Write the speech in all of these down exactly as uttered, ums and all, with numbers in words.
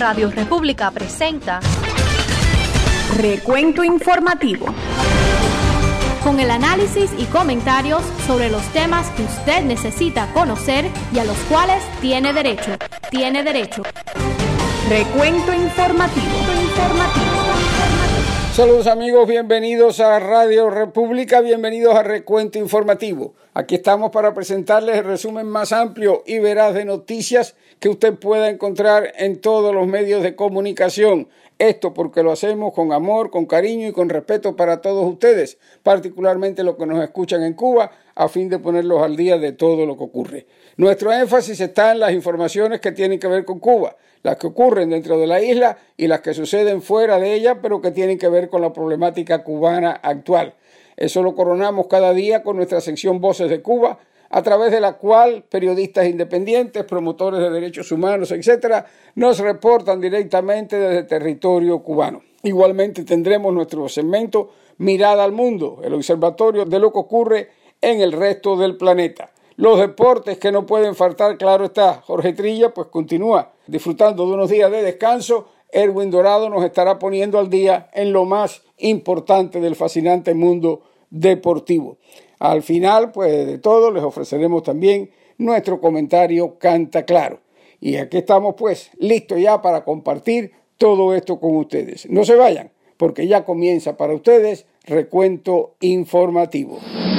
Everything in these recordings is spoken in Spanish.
Radio República presenta Recuento Informativo, con el análisis y comentarios sobre los temas que usted necesita conocer y a los cuales tiene derecho. Tiene derecho. Recuento Informativo. Informativo. Saludos amigos, bienvenidos a Radio República, bienvenidos a Recuento Informativo. Aquí estamos para presentarles el resumen más amplio y veraz de noticias que usted pueda encontrar en todos los medios de comunicación. Esto porque lo hacemos con amor, con cariño y con respeto para todos ustedes, particularmente los que nos escuchan en Cuba, a fin de ponerlos al día de todo lo que ocurre. Nuestro énfasis está en las informaciones que tienen que ver con Cuba, las que ocurren dentro de la isla y las que suceden fuera de ella, pero que tienen que ver con la problemática cubana actual. Eso lo coronamos cada día con nuestra sección Voces de Cuba, a través de la cual periodistas independientes, promotores de derechos humanos, etcétera, nos reportan directamente desde el territorio cubano. Igualmente tendremos nuestro segmento Mirada al Mundo, el observatorio de lo que ocurre en el resto del planeta. Los deportes que no pueden faltar, claro está. Jorge Trilla pues continúa disfrutando de unos días de descanso. Erwin Dorado nos estará poniendo al día en lo más importante del fascinante mundo deportivo. Al final, pues de todo, les ofreceremos también nuestro comentario Canta Claro. Y aquí estamos pues listos ya para compartir todo esto con ustedes. No se vayan, porque ya comienza para ustedes Recuento Informativo.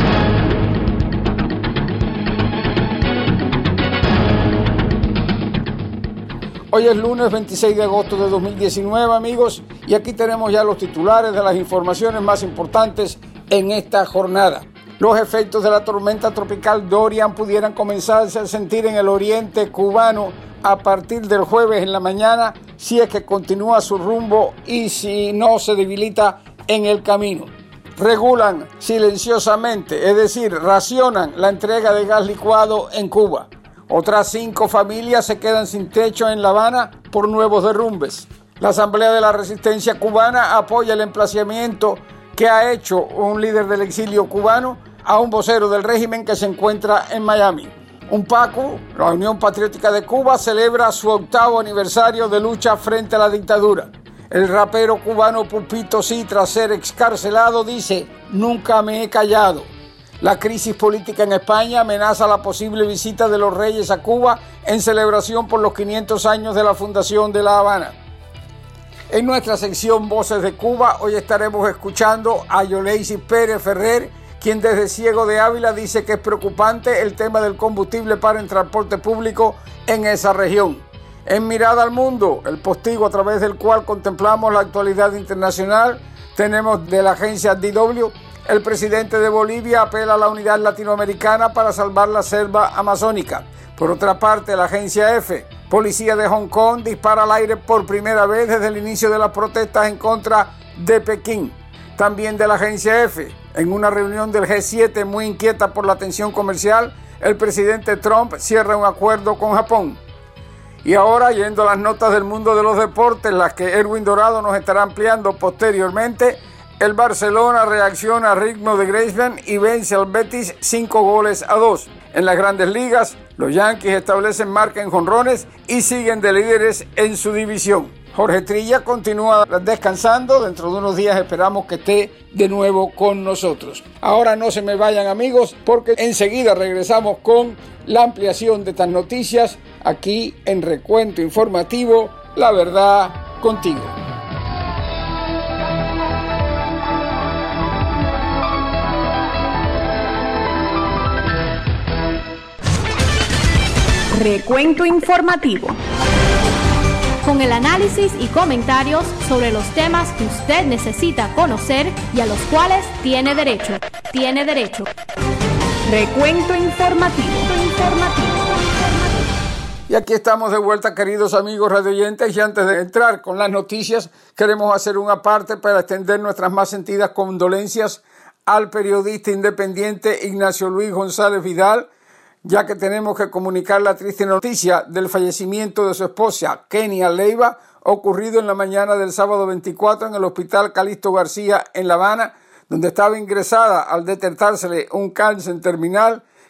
Hoy es lunes veintiséis de agosto de dos mil diecinueve, amigos, y aquí tenemos ya los titulares de las informaciones más importantes en esta jornada. Los efectos de la tormenta tropical Dorian pudieran comenzarse a sentir en el oriente cubano a partir del jueves en la mañana, si es que continúa su rumbo y si no se debilita en el camino. Regulan silenciosamente, es decir, racionan la entrega de gas licuado en Cuba. Otras cinco familias se quedan sin techo en La Habana por nuevos derrumbes. La Asamblea de la Resistencia Cubana apoya el emplazamiento que ha hecho un líder del exilio cubano a un vocero del régimen que se encuentra en Miami. UNPACU, la Unión Patriótica de Cuba, celebra su octavo aniversario de lucha frente a la dictadura. El rapero cubano Pupito Sí, tras ser excarcelado, dice: "Nunca me he callado". La crisis política en España amenaza la posible visita de los reyes a Cuba en celebración por los quinientos años de la fundación de La Habana. En nuestra sección Voces de Cuba, hoy estaremos escuchando a Yoleisi Pérez Ferrer, quien desde Ciego de Ávila dice que es preocupante el tema del combustible para el transporte público en esa región. En Mirada al Mundo, el postigo a través del cual contemplamos la actualidad internacional, tenemos de la agencia D W: el presidente de Bolivia apela a la unidad latinoamericana para salvar la selva amazónica. Por otra parte, la agencia F: policía de Hong Kong dispara al aire por primera vez desde el inicio de las protestas en contra de Pekín. También de la agencia F: en una reunión del G siete muy inquieta por la tensión comercial, el presidente Trump cierra un acuerdo con Japón. Y ahora, yendo a las notas del mundo de los deportes, las que Erwin Dorado nos estará ampliando posteriormente, el Barcelona reacciona al ritmo de Griezmann y vence al Betis cinco goles a dos. En las Grandes Ligas, los Yankees establecen marca en jonrones y siguen de líderes en su división. Jorge Trilla continúa descansando. Dentro de unos días esperamos que esté de nuevo con nosotros. Ahora no se me vayan, amigos, porque enseguida regresamos con la ampliación de estas noticias aquí en Recuento Informativo, La Verdad Contigo. Recuento Informativo, Con el análisis y comentarios sobre los temas que usted necesita conocer y a los cuales tiene derecho. Tiene derecho. Recuento Informativo. Informativo. Y aquí estamos de vuelta, queridos amigos radioyentes, y antes de entrar con las noticias, queremos hacer una parte para extender nuestras más sentidas condolencias al periodista independiente Ignacio Luis González Vidal, ya que tenemos que comunicar la triste noticia del fallecimiento de su esposa, Kenia Leiva, ocurrido en la mañana del sábado veinticuatro en el Hospital Calixto García en La Habana, donde estaba ingresada al detectársele un cáncer terminal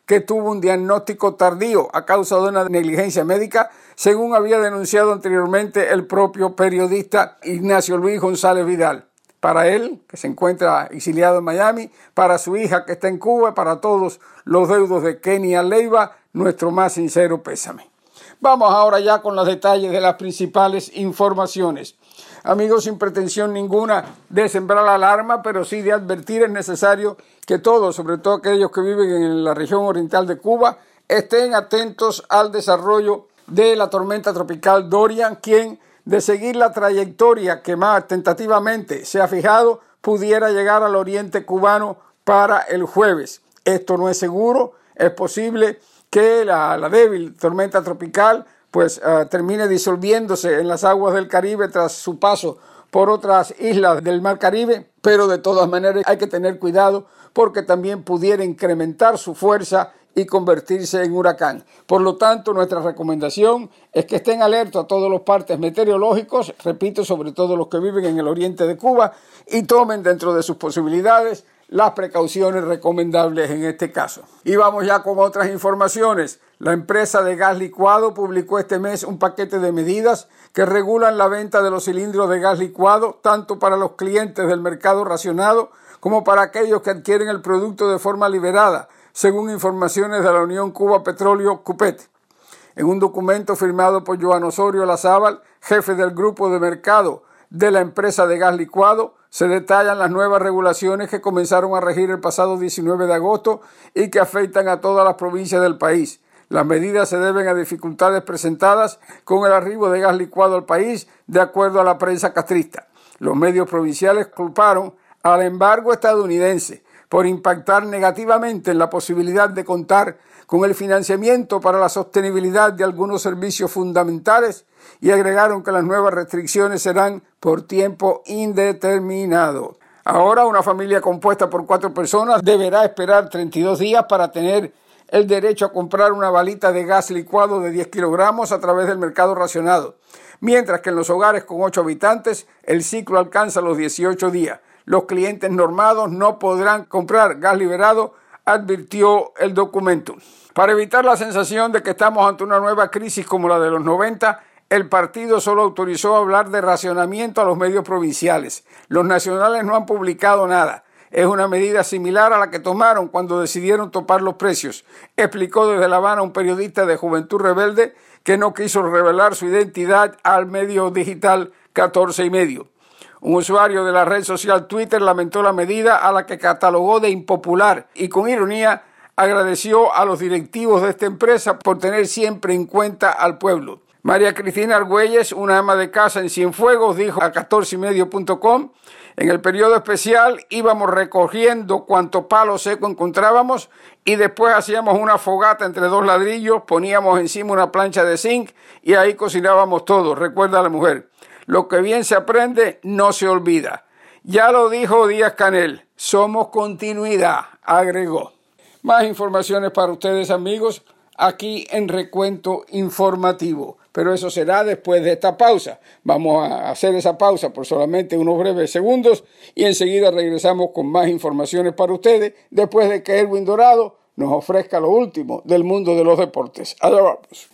que tuvo un diagnóstico tardío a causa de una negligencia médica, según había denunciado anteriormente el propio periodista Ignacio Luis González Vidal. Para él, que se encuentra exiliado en Miami, para su hija que está en Cuba, para todos los deudos de Kenia Leiva, nuestro más sincero pésame. Vamos ahora ya con los detalles de las principales informaciones. Amigos, sin pretensión ninguna de sembrar alarma, pero sí de advertir, es necesario que todos, sobre todo aquellos que viven en la región oriental de Cuba, estén atentos al desarrollo de la tormenta tropical Dorian, quien, de seguir la trayectoria que más tentativamente se ha fijado, pudiera llegar al oriente cubano para el jueves. Esto no es seguro, es posible que la, la débil tormenta tropical pues uh, termine disolviéndose en las aguas del Caribe tras su paso por otras islas del Mar Caribe, pero de todas maneras hay que tener cuidado porque también pudiera incrementar su fuerza y convertirse en huracán. Por lo tanto, nuestra recomendación es que estén alertos a todos los partes meteorológicos, repito, sobre todo los que viven en el oriente de Cuba, y tomen dentro de sus posibilidades las precauciones recomendables en este caso. Y vamos ya con otras informaciones. La empresa de gas licuado publicó este mes un paquete de medidas que regulan la venta de los cilindros de gas licuado, tanto para los clientes del mercado racionado como para aquellos que adquieren el producto de forma liberada, según informaciones de la Unión Cuba Petróleo CUPET. En un documento firmado por Joan Osorio Lazábal, jefe del grupo de mercado de la empresa de gas licuado, se detallan las nuevas regulaciones que comenzaron a regir el pasado diecinueve de agosto y que afectan a todas las provincias del país. Las medidas se deben a dificultades presentadas con el arribo de gas licuado al país, de acuerdo a la prensa castrista. Los medios provinciales culparon al embargo estadounidense por impactar negativamente en la posibilidad de contar con el financiamiento para la sostenibilidad de algunos servicios fundamentales y agregaron que las nuevas restricciones serán por tiempo indeterminado. Ahora una familia compuesta por cuatro personas deberá esperar treinta y dos días para tener el derecho a comprar una balita de gas licuado de diez kilogramos a través del mercado racionado, mientras que en los hogares con ocho habitantes el ciclo alcanza los dieciocho días. Los clientes normados no podrán comprar gas liberado, advirtió el documento. Para evitar la sensación de que estamos ante una nueva crisis como la de los noventa, el partido solo autorizó hablar de racionamiento a los medios provinciales. Los nacionales no han publicado nada. Es una medida similar a la que tomaron cuando decidieron topar los precios, explicó desde La Habana un periodista de Juventud Rebelde que no quiso revelar su identidad al medio digital catorce y medio. Un usuario de la red social Twitter lamentó la medida, a la que catalogó de impopular y con ironía agradeció a los directivos de esta empresa por tener siempre en cuenta al pueblo. María Cristina Argüelles, una ama de casa en Cienfuegos, dijo a catorce y medio punto com: en el periodo especial íbamos recogiendo cuanto palo seco encontrábamos y después hacíamos una fogata entre dos ladrillos, poníamos encima una plancha de zinc y ahí cocinábamos todo, recuerda la mujer. Lo que bien se aprende no se olvida. Ya lo dijo Díaz-Canel, somos continuidad, agregó. Más informaciones para ustedes, amigos, aquí en Recuento Informativo. Pero eso será después de esta pausa. Vamos a hacer esa pausa por solamente unos breves segundos y enseguida regresamos con más informaciones para ustedes después de que Erwin Dorado nos ofrezca lo último del mundo de los deportes. Allá vamos.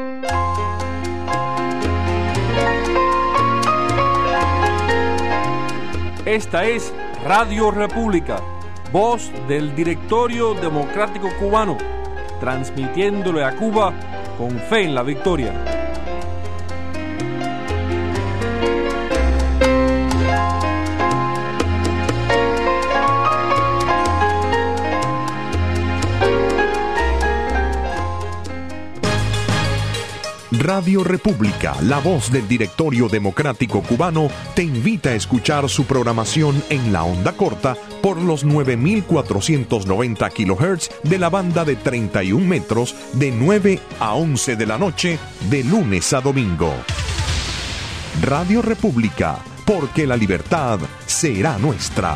Esta es Radio República, voz del Directorio Democrático Cubano, transmitiéndole a Cuba con fe en la victoria. Radio República, la voz del Directorio Democrático Cubano, te invita a escuchar su programación en la onda corta por los nueve mil cuatrocientos noventa kilohertz de la banda de treinta y un metros de nueve a once de la noche de lunes a domingo. Radio República, porque la libertad será nuestra.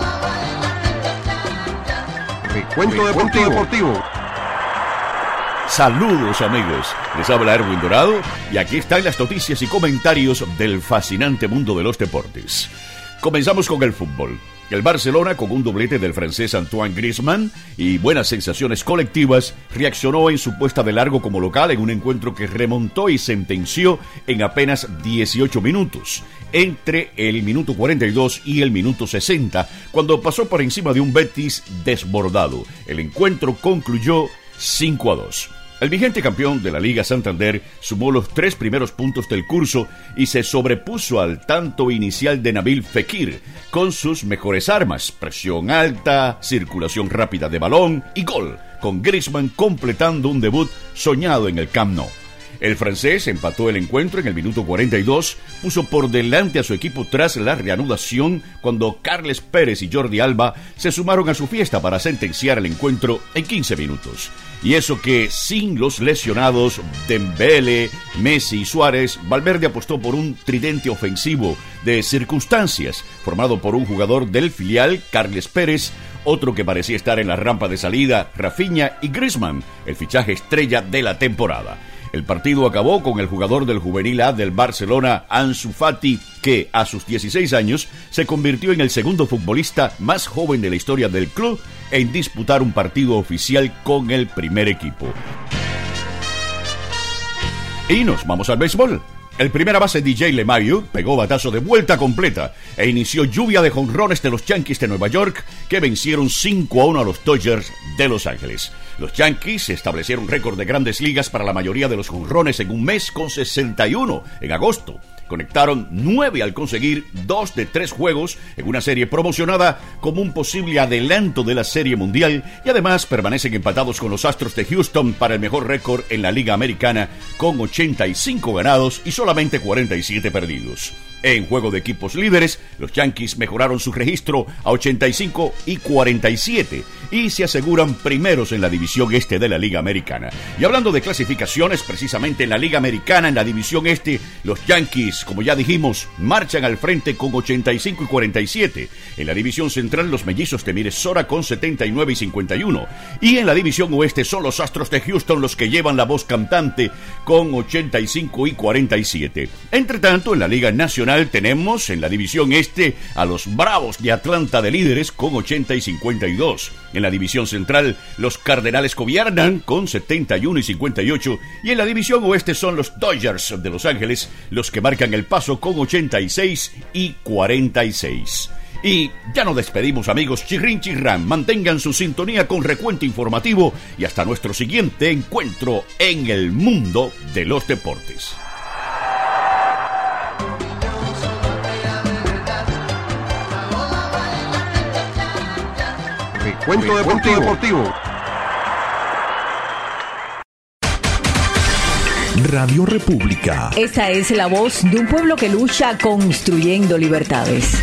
Recuento deportivo. deportivo. Saludos amigos, les habla Erwin Dorado y aquí están las noticias y comentarios del fascinante mundo de los deportes. Comenzamos con el fútbol. El Barcelona, con un doblete del francés Antoine Griezmann y buenas sensaciones colectivas, reaccionó en su puesta de largo como local en un encuentro que remontó y sentenció en apenas dieciocho minutos, entre el minuto cuarenta y dos y el minuto sesenta, cuando pasó por encima de un Betis desbordado. El encuentro concluyó cinco a dos. El vigente campeón de la Liga Santander sumó los tres primeros puntos del curso y se sobrepuso al tanto inicial de Nabil Fekir con sus mejores armas: presión alta, circulación rápida de balón y gol, con Griezmann completando un debut soñado en el Camp Nou. El francés empató el encuentro en el minuto cuarenta y dos, puso por delante a su equipo tras la reanudación cuando Carles Pérez y Jordi Alba se sumaron a su fiesta para sentenciar el encuentro en quince minutos. Y eso que sin los lesionados Dembélé, Messi y Suárez, Valverde apostó por un tridente ofensivo de circunstancias, formado por un jugador del filial, Carles Pérez, otro que parecía estar en la rampa de salida, Rafinha, y Griezmann, el fichaje estrella de la temporada. El partido acabó con el jugador del Juvenil A del Barcelona, Ansu Fati, que a sus dieciséis años se convirtió en el segundo futbolista más joven de la historia del club en disputar un partido oficial con el primer equipo. Y nos vamos al béisbol. El primera base D J LeMahieu pegó batazo de vuelta completa e inició lluvia de jonrones de los Yankees de Nueva York, que vencieron cinco a uno a los Dodgers de Los Ángeles. Los Yankees establecieron récord de Grandes Ligas para la mayoría de los jonrones en un mes, con sesenta y uno en agosto. Conectaron nueve al conseguir dos de tres juegos en una serie promocionada como un posible adelanto de la Serie Mundial, y además permanecen empatados con los Astros de Houston para el mejor récord en la Liga Americana, con ochenta y cinco ganados y solamente cuarenta y siete perdidos. En juego de equipos líderes, los Yankees mejoraron su registro a ochenta y cinco y cuarenta y siete y se aseguran primeros en la división este de la Liga Americana. Y hablando de clasificaciones, precisamente en la Liga Americana, en la división este, los Yankees, como ya dijimos, marchan al frente con ochenta y cinco y cuarenta y siete. En la división central, los mellizos de Minnesota con setenta y nueve y cincuenta y uno. Y en la división oeste son los Astros de Houston los que llevan la voz cantante con ochenta y cinco y cuarenta y siete. Entre tanto, en la Liga Nacional tenemos en la división este a los Bravos de Atlanta de líderes con ochenta y cincuenta y dos. En la división central, los Cardenales gobiernan con setenta y uno y cincuenta y ocho. Y en la división oeste son los Dodgers de Los Ángeles los que marcan el paso con ochenta y seis y cuarenta y seis. Y ya nos despedimos, amigos. Chirrin chirrán, mantengan su sintonía con Recuento Informativo y hasta nuestro siguiente encuentro en el mundo de los deportes. Recuento deportivo. deportivo. Radio República. Esa es la voz de un pueblo que lucha construyendo libertades.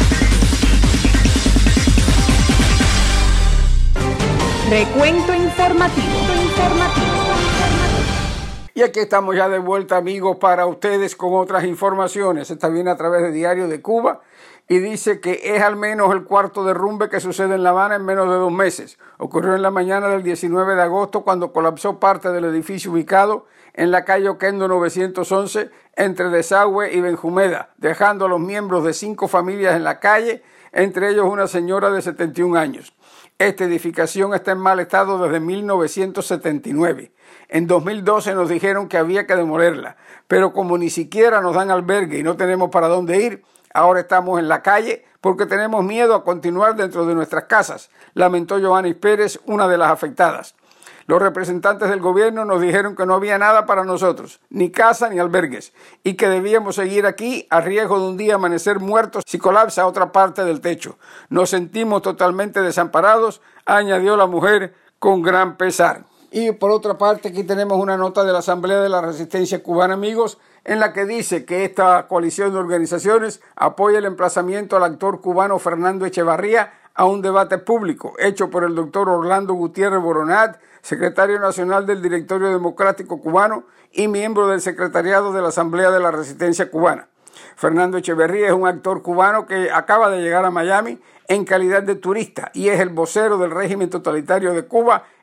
Recuento informativo. informativo. Y aquí estamos ya de vuelta, amigos, para ustedes con otras informaciones. Esta viene a través de Diario de Cuba y dice que es al menos el cuarto derrumbe que sucede en La Habana en menos de dos meses. Ocurrió en la mañana del diecinueve de agosto cuando colapsó parte del edificio ubicado en la calle Oquendo novecientos once entre Desagüe y Benjumeda, dejando a los miembros de cinco familias en la calle, entre ellos una señora de setenta y un años. Esta edificación está en mal estado desde mil novecientos setenta y nueve. En dos mil doce nos dijeron que había que demolerla, pero como ni siquiera nos dan albergue y no tenemos para dónde ir, ahora estamos en la calle porque tenemos miedo a continuar dentro de nuestras casas, lamentó Joanis Pérez, una de las afectadas. Los representantes del gobierno nos dijeron que no había nada para nosotros, ni casa ni albergues, y que debíamos seguir aquí a riesgo de un día amanecer muertos si colapsa otra parte del techo. Nos sentimos totalmente desamparados, añadió la mujer con gran pesar. Y por otra parte, aquí tenemos una nota de la Asamblea de la Resistencia Cubana, amigos, en la que dice que esta coalición de organizaciones apoya el emplazamiento al actor cubano Fernando Echevarría a un debate público hecho por el doctor Orlando Gutiérrez Boronat, secretario nacional del Directorio Democrático Cubano y miembro del secretariado de la Asamblea de la Resistencia Cubana. Fernando Echevarría es un actor cubano que acaba de llegar a Miami en calidad de turista y es el vocero del régimen totalitario de Cuba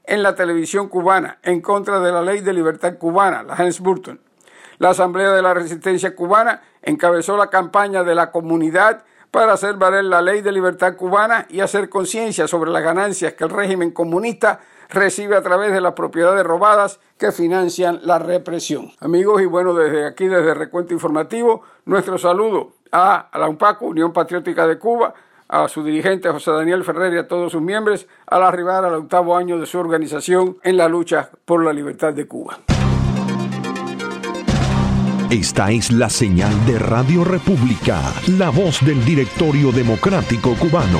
en la televisión cubana en contra de la Ley de Libertad Cubana, la Helms-Burton. La Asamblea de la Resistencia Cubana encabezó la campaña de la comunidad para hacer valer la Ley de Libertad Cubana y hacer conciencia sobre las ganancias que el régimen comunista recibe a través de las propiedades robadas que financian la represión. Amigos, y bueno, desde aquí, desde Recuento Informativo, nuestro saludo a la UNPACU, Unión Patriótica de Cuba, a su dirigente José Daniel Ferrer y a todos sus miembros al arribar al octavo año de su organización en la lucha por la libertad de Cuba. Esta es la señal de Radio República, la voz del Directorio Democrático Cubano.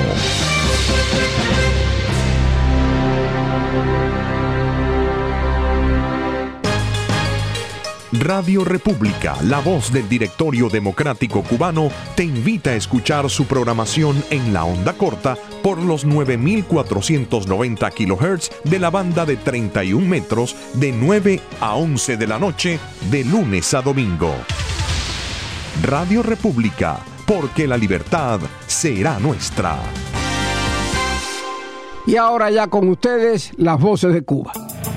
Radio República, la voz del Directorio Democrático Cubano, te invita a escuchar su programación en la onda corta por los nueve mil cuatrocientos noventa kilohertz de la banda de treinta y un metros de nueve a once de la noche de lunes a domingo. Radio República, porque la libertad será nuestra. Y ahora ya con ustedes, las voces de Cuba.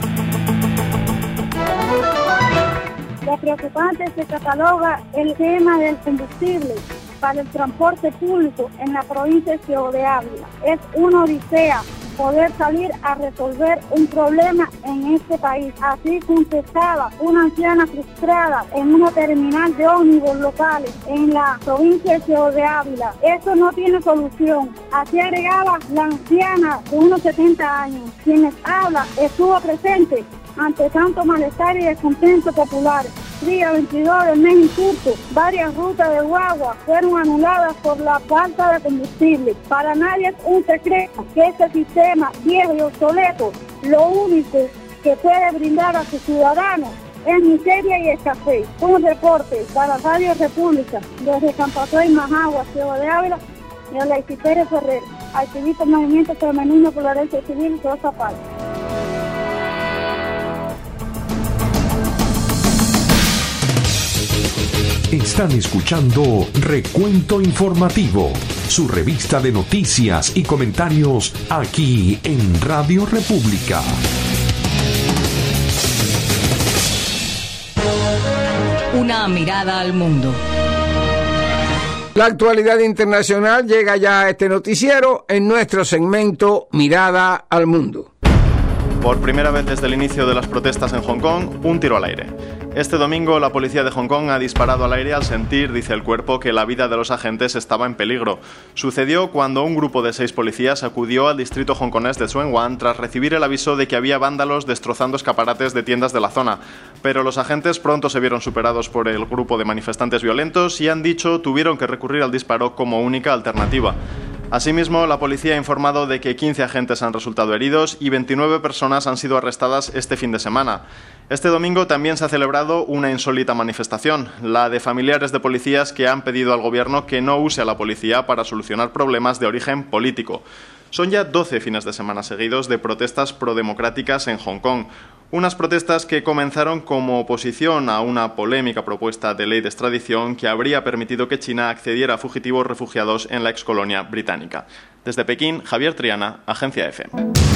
Lo preocupante se cataloga el tema del combustible para el transporte público en la provincia de Ciego de Ávila. Es una odisea poder salir a resolver un problema en este país. Así contestaba una anciana frustrada en una terminal de ómnibus locales en la provincia de Ciego de Ávila. Eso no tiene solución. Así agregaba la anciana de unos setenta años. Quien les habla estuvo presente ante tanto malestar y descontento popular. Día veintidós del mes en curso, varias rutas de guagua fueron anuladas por la falta de combustible. Para nadie es un secreto que este sistema viejo y obsoleto lo único que puede brindar a sus ciudadanos es miseria y escasez. Un reporte para Radio República desde Campatoy, Majagua, Ciego de Ávila, y a la Pérez Ferrer, activista del Movimiento Femenino por la Derecha Civil y Rosa Paz. Están escuchando Recuento Informativo, su revista de noticias y comentarios aquí en Radio República. Una mirada al mundo. La actualidad internacional llega ya a este noticiero en nuestro segmento Mirada al Mundo. Por primera vez desde el inicio de las protestas en Hong Kong, un tiro al aire. Este domingo, la policía de Hong Kong ha disparado al aire al sentir, dice el cuerpo, que la vida de los agentes estaba en peligro. Sucedió cuando un grupo de seis policías acudió al distrito hongkonés de Tsuen Wan tras recibir el aviso de que había vándalos destrozando escaparates de tiendas de la zona. Pero los agentes pronto se vieron superados por el grupo de manifestantes violentos y han dicho tuvieron que recurrir al disparo como única alternativa. Asimismo, la policía ha informado de que quince agentes han resultado heridos y veintinueve personas han sido arrestadas este fin de semana. Este domingo también se ha celebrado una insólita manifestación, la de familiares de policías que han pedido al gobierno que no use a la policía para solucionar problemas de origen político. Son ya doce fines de semana seguidos de protestas prodemocráticas en Hong Kong. Unas protestas que comenzaron como oposición a una polémica propuesta de ley de extradición que habría permitido que China accediera a fugitivos refugiados en la excolonia británica. Desde Pekín, Javier Triana, Agencia Efe.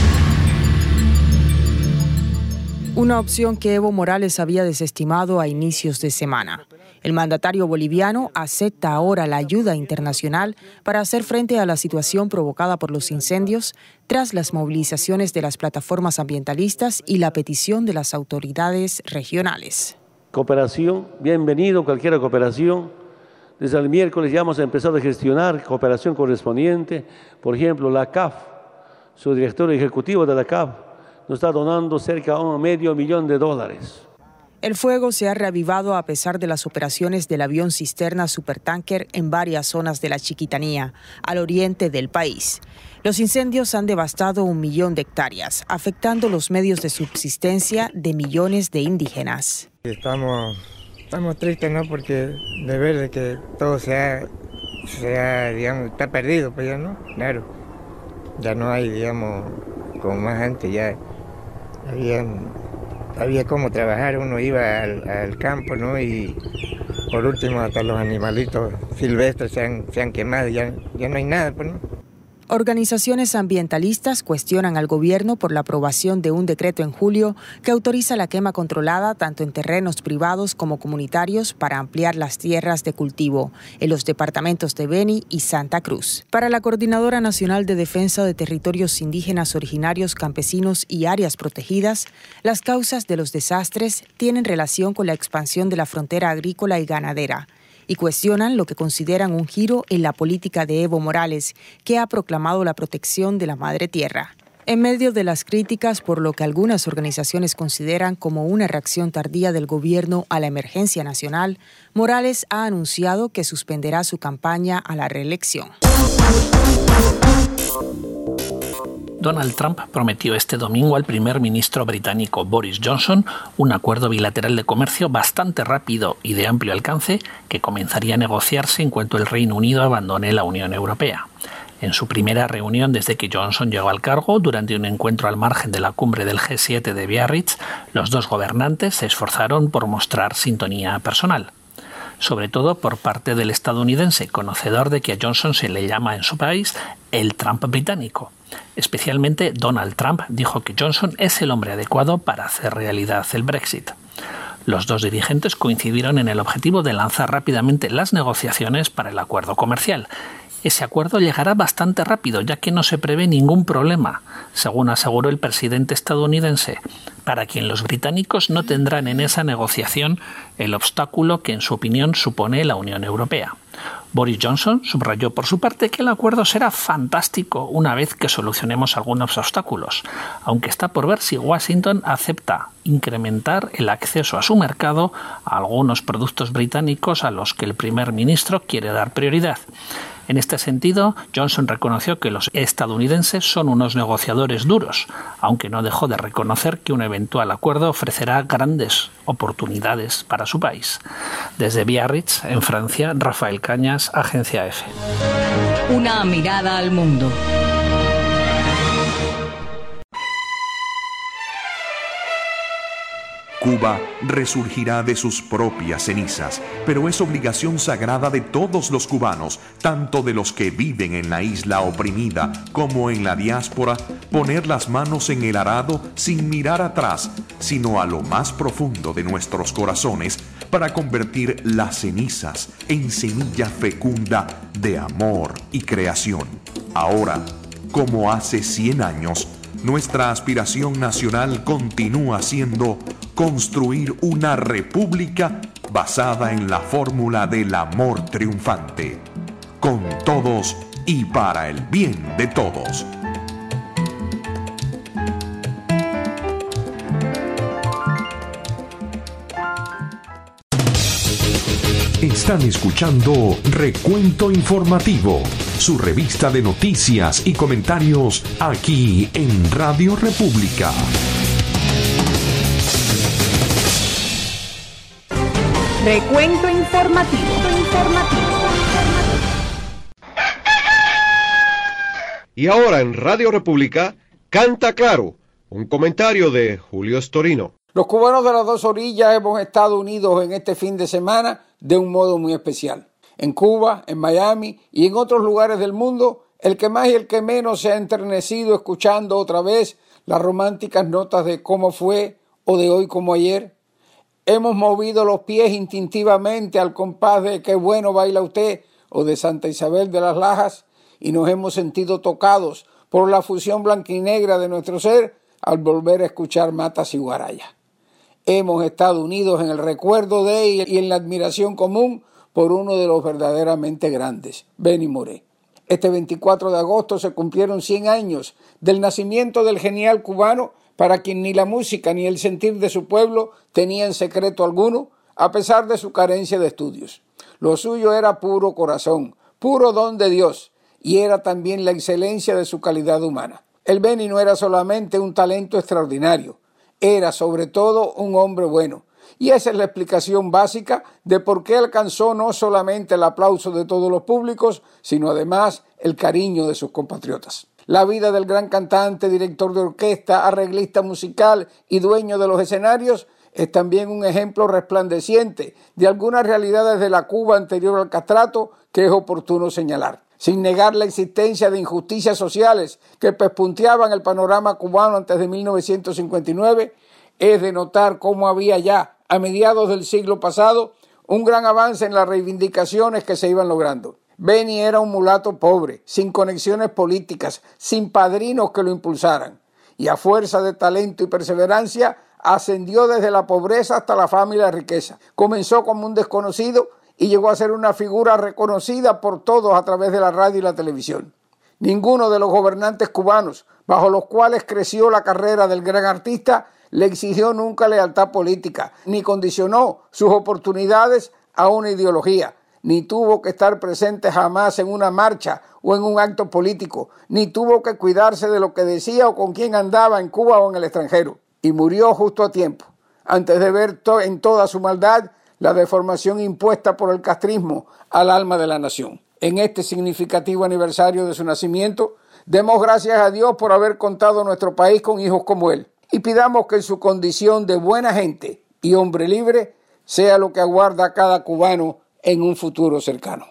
Una opción que Evo Morales había desestimado a inicios de semana. El mandatario boliviano acepta ahora la ayuda internacional para hacer frente a la situación provocada por los incendios tras las movilizaciones de las plataformas ambientalistas y la petición de las autoridades regionales. Cooperación, bienvenido cualquier cooperación. Desde el miércoles ya hemos empezado a gestionar cooperación correspondiente. Por ejemplo, la C A F, su director ejecutivo de la C A F, nos está donando cerca de un medio millón de dólares. El fuego se ha reavivado a pesar de las operaciones del avión cisterna supertanker en varias zonas de la Chiquitanía, al oriente del país. Los incendios han devastado un millón de hectáreas, afectando los medios de subsistencia de millones de indígenas. Estamos, estamos tristes, ¿no? Porque de ver de que todo se ha, se ha, digamos, está perdido, pues ya no, claro. Ya no hay, digamos, con más gente, ya había... Había cómo trabajar, uno iba al, al campo, ¿no? Y por último hasta los animalitos silvestres se han, se han quemado, ya, ya no hay nada, pues, ¿no? Organizaciones ambientalistas cuestionan al gobierno por la aprobación de un decreto en julio que autoriza la quema controlada tanto en terrenos privados como comunitarios para ampliar las tierras de cultivo en los departamentos de Beni y Santa Cruz. Para la Coordinadora Nacional de Defensa de Territorios Indígenas Originarios, Campesinos y Áreas Protegidas, las causas de los desastres tienen relación con la expansión de la frontera agrícola y ganadera, y cuestionan lo que consideran un giro en la política de Evo Morales, que ha proclamado la protección de la madre tierra. En medio de las críticas por lo que algunas organizaciones consideran como una reacción tardía del gobierno a la emergencia nacional, Morales ha anunciado que suspenderá su campaña a la reelección. Donald Trump prometió este domingo al primer ministro británico Boris Johnson un acuerdo bilateral de comercio bastante rápido y de amplio alcance que comenzaría a negociarse en cuanto el Reino Unido abandone la Unión Europea. En su primera reunión desde que Johnson llegó al cargo, durante un encuentro al margen de la cumbre del G siete de Biarritz, los dos gobernantes se esforzaron por mostrar sintonía personal, sobre todo por parte del estadounidense, conocedor de que a Johnson se le llama en su país el Trump británico. Especialmente Donald Trump dijo que Johnson es el hombre adecuado para hacer realidad el Brexit. Los dos dirigentes coincidieron en el objetivo de lanzar rápidamente las negociaciones para el acuerdo comercial. Ese acuerdo llegará bastante rápido, ya que no se prevé ningún problema, según aseguró el presidente estadounidense, para quien los británicos no tendrán en esa negociación el obstáculo que en su opinión supone la Unión Europea. Boris Johnson subrayó por su parte que el acuerdo será fantástico una vez que solucionemos algunos obstáculos, aunque está por ver si Washington acepta incrementar el acceso a su mercado a algunos productos británicos a los que el primer ministro quiere dar prioridad. En este sentido, Johnson reconoció que los estadounidenses son unos negociadores duros, aunque no dejó de reconocer que un eventual acuerdo ofrecerá grandes oportunidades para su país. Desde Biarritz, en Francia, Rafael Cañas, Agencia Efe. Una mirada al mundo. Cuba resurgirá de sus propias cenizas, pero es obligación sagrada de todos los cubanos, tanto de los que viven en la isla oprimida como en la diáspora, poner las manos en el arado sin mirar atrás, sino a lo más profundo de nuestros corazones, para convertir las cenizas en semilla fecunda de amor y creación. Ahora, como hace cien años, nuestra aspiración nacional continúa siendo construir una república basada en la fórmula del amor triunfante, con todos y para el bien de todos. Están escuchando Recuento Informativo, su revista de noticias y comentarios aquí en Radio República. Recuento informativo. informativo. Y ahora en Radio República, Canta Claro, un comentario de Julio Storino. Los cubanos de las dos orillas hemos estado unidos en este fin de semana de un modo muy especial. En Cuba, en Miami y en otros lugares del mundo, el que más y el que menos se ha enternecido escuchando otra vez las románticas notas de Cómo fue o de Hoy como ayer. Hemos movido los pies instintivamente al compás de Qué bueno baila usted o de Santa Isabel de las Lajas y nos hemos sentido tocados por la fusión blanquinegra de nuestro ser al volver a escuchar Matas y Guaraya. Hemos estado unidos en el recuerdo de y en la admiración común por uno de los verdaderamente grandes, Benny Moré. Este veinticuatro de agosto se cumplieron cien años del nacimiento del genial cubano para quien ni la música ni el sentir de su pueblo tenían secreto alguno, a pesar de su carencia de estudios. Lo suyo era puro corazón, puro don de Dios, y era también la excelencia de su calidad humana. El Benny no era solamente un talento extraordinario, era sobre todo un hombre bueno. Y esa es la explicación básica de por qué alcanzó no solamente el aplauso de todos los públicos, sino además el cariño de sus compatriotas. La vida del gran cantante, director de orquesta, arreglista musical y dueño de los escenarios es también un ejemplo resplandeciente de algunas realidades de la Cuba anterior al castrato que es oportuno señalar. sin negar la existencia de injusticias sociales que pespunteaban el panorama cubano antes de mil novecientos cincuenta y nueve, es de notar cómo había ya, a mediados del siglo pasado, un gran avance en las reivindicaciones que se iban logrando. Beni era un mulato pobre, sin conexiones políticas, sin padrinos que lo impulsaran, y a fuerza de talento y perseverancia ascendió desde la pobreza hasta la fama y la riqueza. Comenzó como un desconocido y llegó a ser una figura reconocida por todos a través de la radio y la televisión. Ninguno de los gobernantes cubanos, bajo los cuales creció la carrera del gran artista, le exigió nunca lealtad política, ni condicionó sus oportunidades a una ideología, ni tuvo que estar presente jamás en una marcha o en un acto político, ni tuvo que cuidarse de lo que decía o con quién andaba en Cuba o en el extranjero. Y murió justo a tiempo, antes de ver to- en toda su maldad la deformación impuesta por el castrismo al alma de la nación. En este significativo aniversario de su nacimiento, demos gracias a Dios por haber contado nuestro país con hijos como él, y pidamos que en su condición de buena gente y hombre libre sea lo que aguarda a cada cubano en un futuro cercano.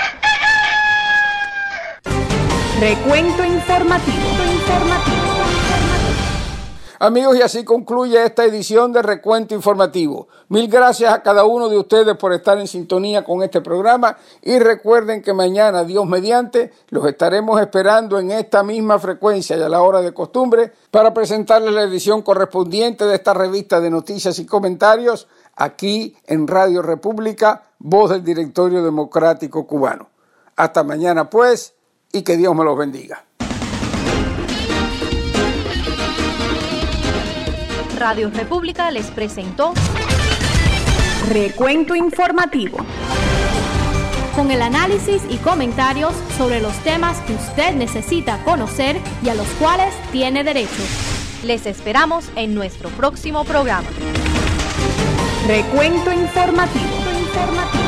Recuento informativo. informativo. Amigos, y así concluye esta edición de Recuento Informativo. Mil gracias a cada uno de ustedes por estar en sintonía con este programa y recuerden que mañana, Dios mediante, los estaremos esperando en esta misma frecuencia y a la hora de costumbre para presentarles la edición correspondiente de esta revista de noticias y comentarios aquí en Radio República, voz del Directorio Democrático Cubano. Hasta mañana pues y que Dios me los bendiga. Radio República les presentó Recuento informativo, con el análisis y comentarios sobre los temas que usted necesita conocer y a los cuales tiene derecho. Les esperamos en nuestro próximo programa. Recuento informativo. informativo.